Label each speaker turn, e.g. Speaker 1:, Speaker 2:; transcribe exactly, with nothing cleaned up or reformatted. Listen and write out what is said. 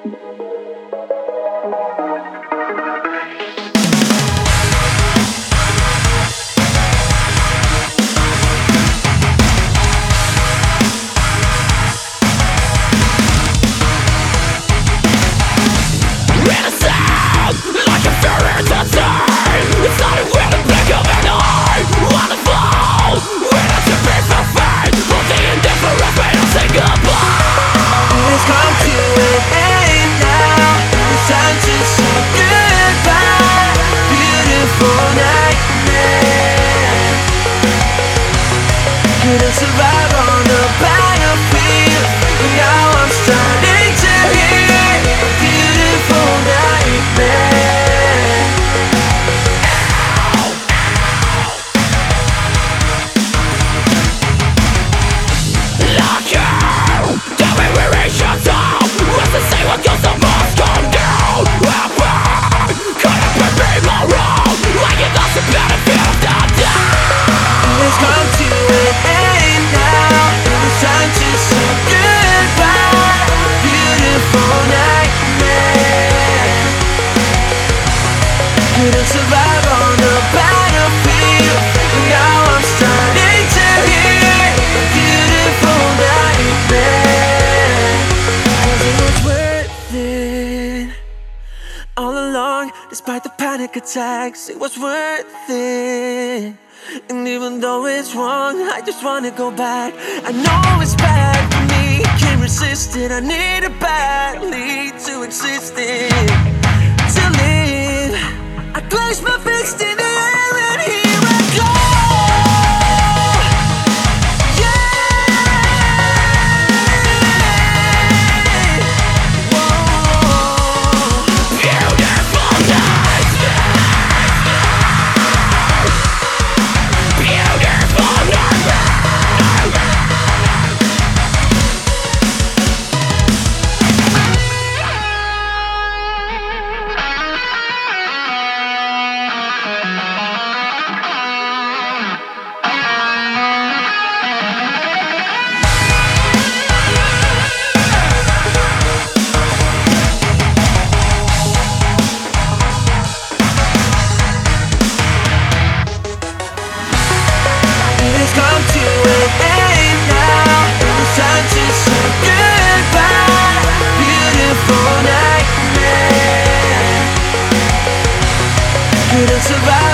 Speaker 1: Couldn't survive on the battlefield, but now I'm starting to hear a beautiful nightmare.
Speaker 2: Lock you, tell me where it shuts off. What's the say what goes the must come down? Ever couldn't be more wrong. Like it lost the battlefield of the down.
Speaker 1: It's come to an end now. It's time to say goodbye. Beautiful nightmare. Couldn't survive on the battlefield, but now I'm starting to hear a beautiful nightmare. 'Cause it was worth it all along, despite the panic attacks. It was worth it. And even though it's wrong, I just wanna go back. I know it's bad for me, can't resist it. I need it badly to exist in, to live. I place my fist in the air and here I go. It's come to an end now. It's time to say goodbye. Beautiful nightmare. Couldn't survive